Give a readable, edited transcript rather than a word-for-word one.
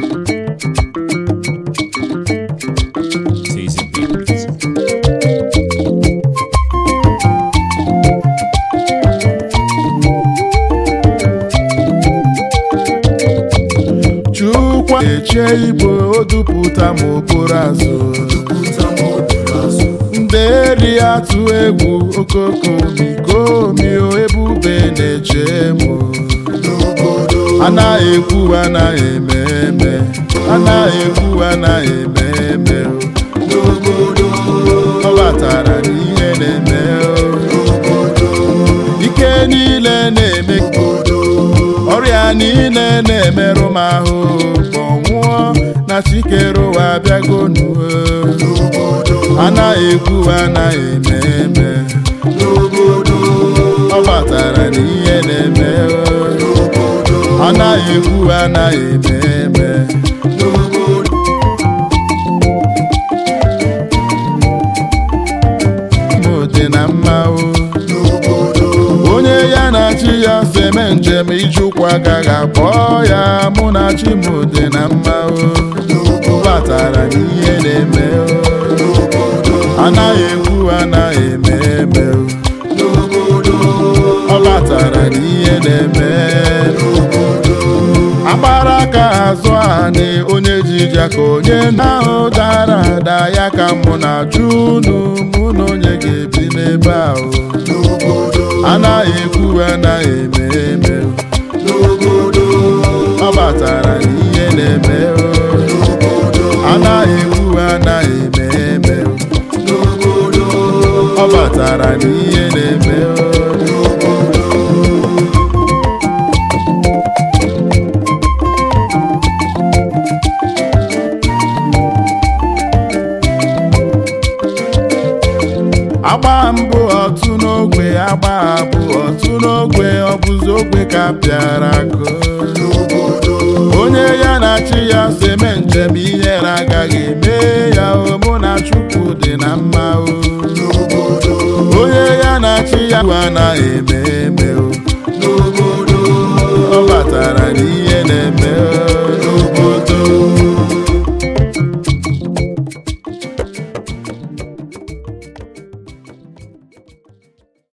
Chukwu eche Igbo odupụta m okporo azụ nderi atụ egwu okoko bikomi ebube na-eche m anaghị ekwu anaghị eme eme anaghị ekwu anaghị eme eme ọ batara n'ihe na-eme ike niile na-eme ọrịa niile na-emerụ m ahụ kpọnwụọ na chikere ụwa bịagonu anaghị ekwu anaghị eme eme ọ batara n'ihe na-eme anaghị ekwu anaghị eme eme m dị na mma onye ya na chi ya so eme njem ije ụkwụ agaghị akpọ ya mụ na chi m dị na mma batara n'ihe na-eme anaghị ekwu anaghị eme eme ọ batara n'ihe na-eme agbara aka azụ anị onye ji ja ka onye na-ahụ dara ada ya ka mụ na ajụ unu mụ na onye ga-ebi n'ebe ahụ anaghị ekwu anaghị eme eme ọ batara n'ihe na-eme anaghị ekwu anaghị eme eme ọ batara n'ihe na-eme agba mbụ otu n'ogbe agba abụ otu n'ogbe ọ bụzi ogbe ka pịara akụ onye ya na chi ya so eme njem ihere agaghị eme ya mụ na Chukwu dị na mma onye ya na chi ya anaghị eme eme ọ batara n'ihe na-eme